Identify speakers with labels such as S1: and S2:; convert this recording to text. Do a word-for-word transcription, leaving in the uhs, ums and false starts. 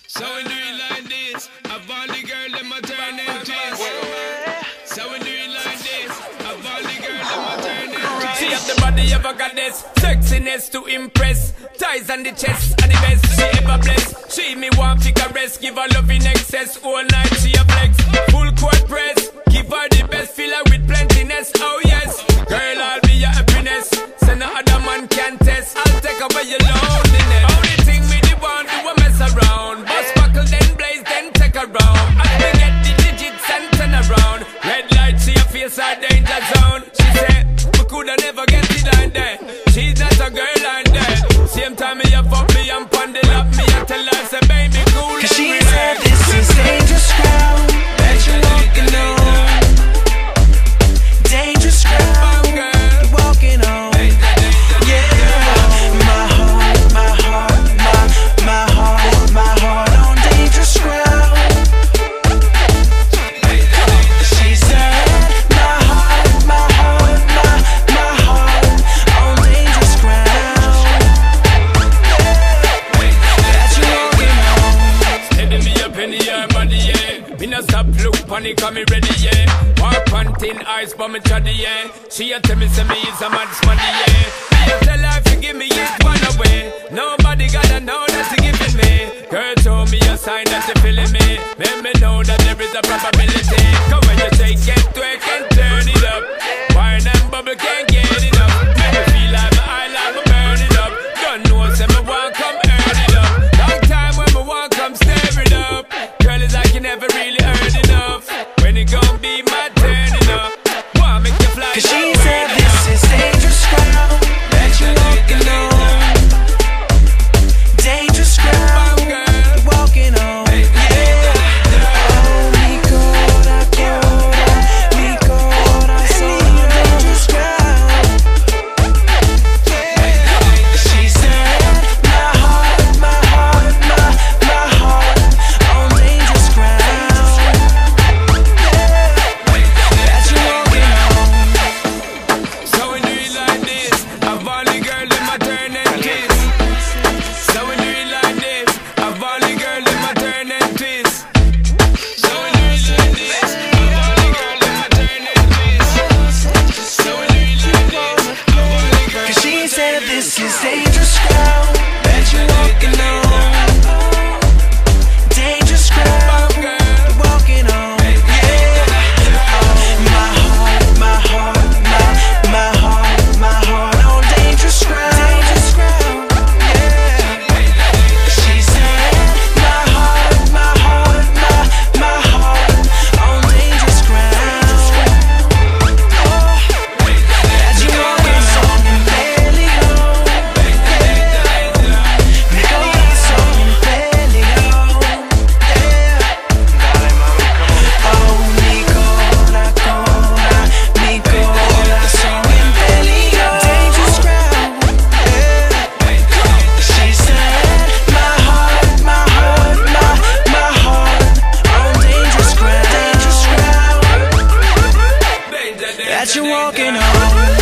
S1: So we do it like this. I've all the girl them a turn and twist. So we do it like this. I've all the girl them a turn and twist.
S2: She have the body of a goddess, sexiness to impress. Ties on the chest are the best she ever blessed. She me want to caress, give her love in excess. All night she a flex, full court press. Give her the best, fill her with plentiness. Oh yes, girl I'll be your happiness. So no other man can test. I'll take away your loneliness. Only thing me the one do a mess around. Bust buckle then blaze then take a round. As we get the digits and turn around. Red light see your face a danger zone. She said we coulda never get it like that. She's not a girl like that. Same time me a fuck me and pandle up me and tell her say baby cool.
S3: Cause she said this is dangerous ground that you're walking on. Dangerous ground you're walking on. Yeah, my heart, my heart, my, my heart, my heart on dangerous ground. She said my heart, my heart, my, my heart on dangerous ground. That you're walking on.
S2: Steady me up in the air, body, yeah. Me no stop look panic, come me ready, yeah. Walk on thin ice, but me try yeah. She a tell me, say me is a mad smarty, yeah. Me a tell her if you give me it one away. Nobody gotta know that you giving me. Girl told me a sign that you feeling me. Let me know that there is a probability. Come when you take it, twerk and turn it up. Wine and bubble can't get it up. Make me feel like my eye like me burn it up. Don't know, say me want come earn it up. Long time when me want come stir it up. Girl, it's like you never really earned enough. When it gon' be my turn it up. Wanna make you fly.
S3: Cause she said this is dangerous ground that you're walking on. Dangerous ground you're walking on. Yeah. Oh, mi coda, coda, mi coda, son dangerous ground. Yeah. She said my heart, my heart, my, my heart on dangerous ground. That you're walking on.
S2: So we do it like this. I've all the girl in my turn and twist. So we do it like this. I've all the girl in my turn and twist. So we do it like this. I've all the girl in my turn and twist. So we do it like this. I've all the girl.
S3: Cause she said this is dangerous ground that you're walking on. Dangerous ground you're walking on. Yeah. My heart, my heart, my, my heart, my heart on dangerous ground. Dangerous ground. Yeah. She said my heart, my heart, my, my heart on dangerous ground. Oh, that you're walking on and barely go. Me go that song and barely go. Yeah. Oh, me go that, go that, me go that song and barely go. Dangerous ground. Yeah. She said my heart, my heart, my, my heart on dangerous ground. Dangerous ground. That you're walking on.